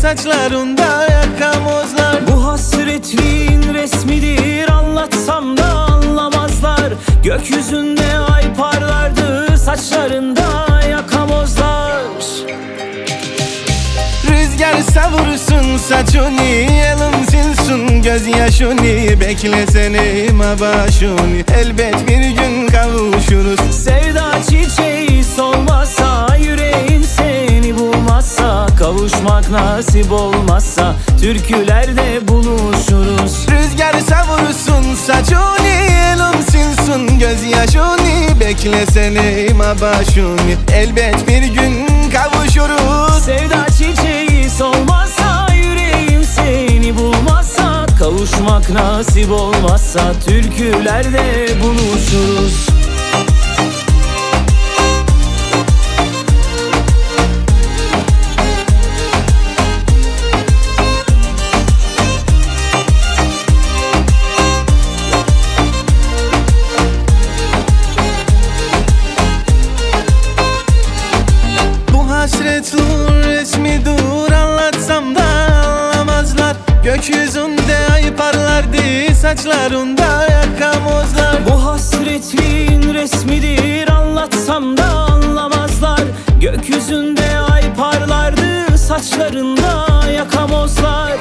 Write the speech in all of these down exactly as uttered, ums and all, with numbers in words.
saçlarında yakamozlar. Bu hasretliğin resmidir, anlatsam da anlamazlar. Gökyüzünde ay parlardı, saçlarında yakamozlar. Rüzgar savursun saçını, elim silsun gözyaşını. Beklesene başını, elbet bir gün kavuşuruz. Sevda çiçeği solmazsa, yüreğim seni bulmazsa, kavuşmak nasip olmazsa, türkülerde buluşuruz. Rüzgar savursun saçını, elim silsun gözyaşını. Beklesene başını, elbet bir gün kavuşuruz. Sevda çiçeği solmazsa, yüreğim seni bulmazsa, kavuşmak nasip olmazsa, türkülerde buluşuruz. Hasretliğin resmidir, anlatsam da anlamazlar. Gökyüzünde ay parlardı, saçlarında yakamozlar. Bu hasretliğin resmidir, anlatsam da anlamazlar. Gökyüzünde ay parlardı, saçlarında yakamozlar.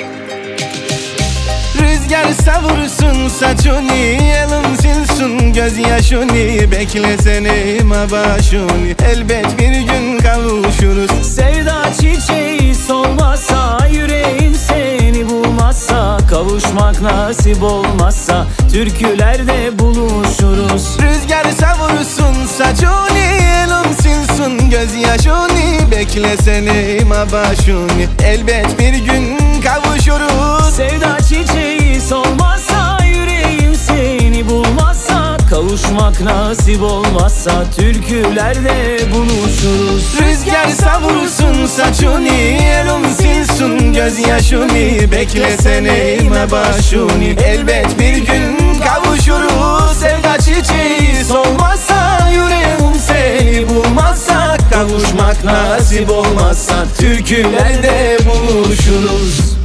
Rüzgar savursun saçını, elim silsun gözyaşını. Beklesene başını, elbet bir gün kavuşuruz. Sevda çiçeği solmazsa, yüreğim seni bulmazsa, kavuşmak nasip olmazsa, türkülerde buluşuruz. Rüzgar savursun saçını, elim silsun gözyaşını. Beklesene başını, elbet bir gün kavuşuruz. Sevda çiçeği solmazsa, yüreğim seni bulmazsa, kavuşmak nasip olmazsa, türkülerde buluşuruz. Rüzgar savursun saçını, elim silsun gözyaşını. Beklesene başını, elbet bir gün kavuşuruz. Sevda çiçeği solmazsa, yüreğim seni bulmazsa, kavuşmak nasip olmazsa, türkülerde buluşuruz.